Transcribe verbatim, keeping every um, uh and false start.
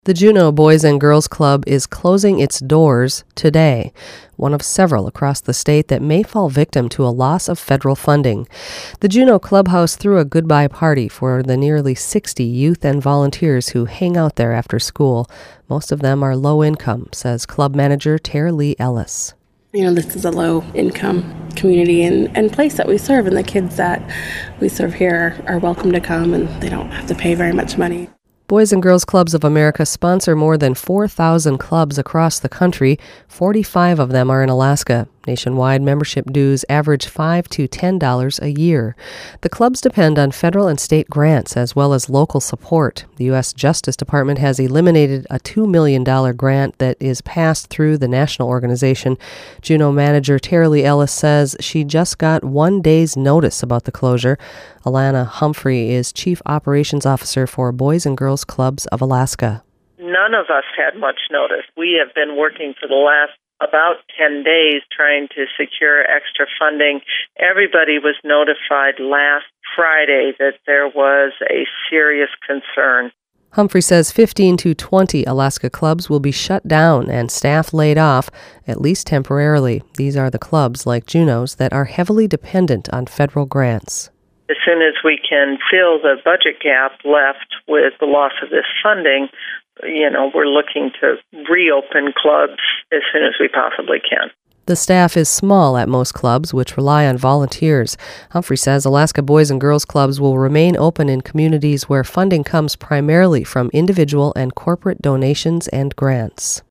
The Juneau Boys and Girls Club is closing its doors today, one of several across the state that may fall victim to a loss of federal funding. The Juneau Clubhouse threw a goodbye party for the nearly sixty youth and volunteers who hang out there after school. Most of them are low income, says club manager Tara Lee Ellis. You know, this is a low-income community and, and place that we serve, and the kids that we serve here are welcome to come, and they don't have to pay very much money. Boys and Girls Clubs of America sponsor more than four thousand clubs across the country. forty-five of them are in Alaska. Nationwide membership dues average five to ten dollars a year. The clubs depend on federal and state grants as well as local support. The U S Justice Department has eliminated a two million dollars grant that is passed through the national organization. Juneau manager Tara Lee Ellis says she just got one day's notice about the closure. Alana Humphrey is Chief Operations Officer for Boys and Girls Clubs of Alaska. None of us had much notice. We have been working for the last about ten days trying to secure extra funding. Everybody was notified last Friday that there was a serious concern. Humphrey says fifteen to twenty Alaska clubs will be shut down and staff laid off, at least temporarily. These are the clubs, like Juneau's, that are heavily dependent on federal grants. As soon as we can fill the budget gap left with the loss of this funding, you know, we're looking to reopen clubs as soon as we possibly can. The staff is small at most clubs, which rely on volunteers. Humphrey says Alaska Boys and Girls Clubs will remain open in communities where funding comes primarily from individual and corporate donations and grants.